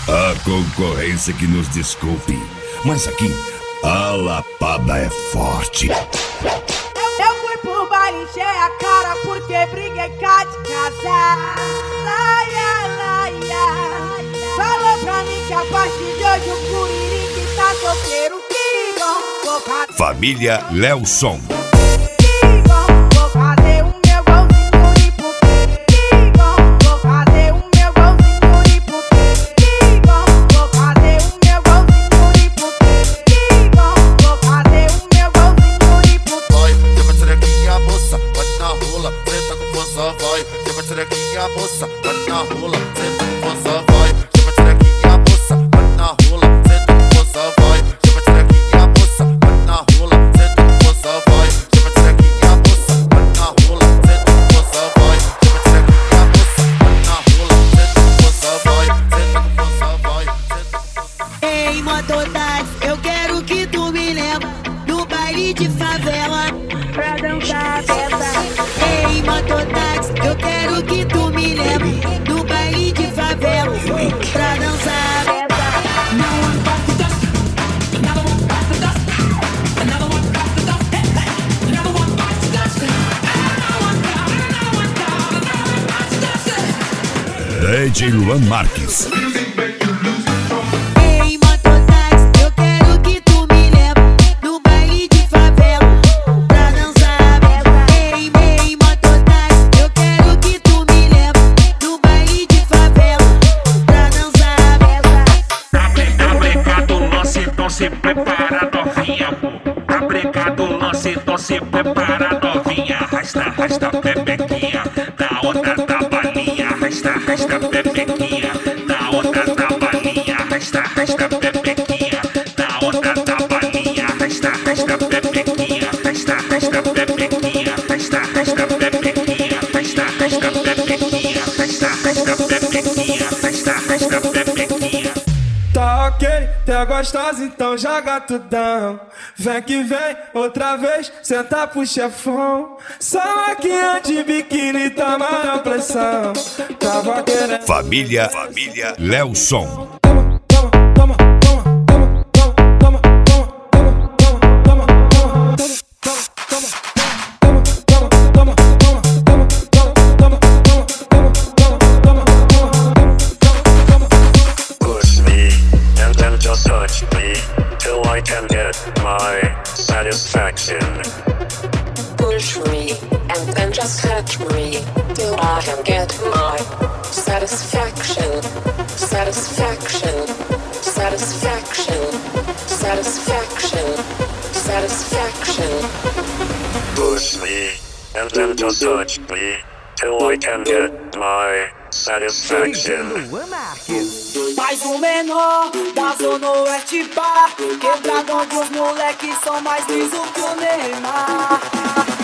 A concorrência que nos desculpe, mas aqui a lapada é forte. Eu fui pro baile, encher a cara porque briguei cá de casa. Laia, laia. Falou pra mim que a partir de hoje o Curirique tá solteiro. Que bom, vou fazer. Família Lelson. Que bom, vou fazer o meu golzinho de puta. Que bom, vou fazer o meu golzinho de puta. Que bom, vou fazer o meu golzinho de puta. Que bom, vou fazer o meu golzinho de puta. Vai, tem uma tirequinha moça, vai na rola, senta com força, vai. Tem uma tirequinha moça, vai na rola, senta com força, vai. Tem uma tirequinha moça, vai na rola, senta com força, vai. Tem uma tirequinha moça, vai na rola, senta com força, vai. Tem uma tirequinha moça, vai na rola, senta com força, vai. Tem uma tirequinha moça, vai na rola, senta com força, vai. Senta com força, vai. Senta com força. Ei, mototáxi, eu quero que tu me leva no baile de favela pra dançar a festa. Ei, mototáxi, eu quero que tu me leva no baile de favela pra dançar a festa. DJ Luan Marques. Ei, mototáxi, eu quero que tu me leva no baile de favela pra dançar a festa. Ei, mototáxi, eu quero que tu me leva no baile de favela pra dançar a festa. Tá brincado o lance, então se prepara novinha, amor. Tá brincado o lance, então se prepara novinha. Arrasta, arrasta, pepequinha, da outra da balinha. Arrasta, arrasta, pepequinha, da outra da balinha. Arrasta, arrasta, pepequinha, da outra da balinha. Arrasta, arrasta, pepequinha, arrasta, arrasta, pepequinha, arrasta, arrasta, pepequinha, arrasta, arrasta, pepequinha, arrasta, arrasta, pepequinha, arrasta, arrasta, pepequinha. Tá ok, tá gostosa, então joga tudão. Vem que vem, outra vez, senta pro chefão. Só maquinha de biquíni, toma na pressão. Tava querendo. Família Lelson. Push me, and then just touch me, till I can get my satisfaction. Push me, and then just touch me, till I can get my satisfaction. Satisfaction, satisfaction, satisfaction, satisfaction. Push me, and then just touch me, till I can get my satisfaction. Mais um menor da Zona Oeste Bar, quebradão dos moleques são mais liso que o Neymar.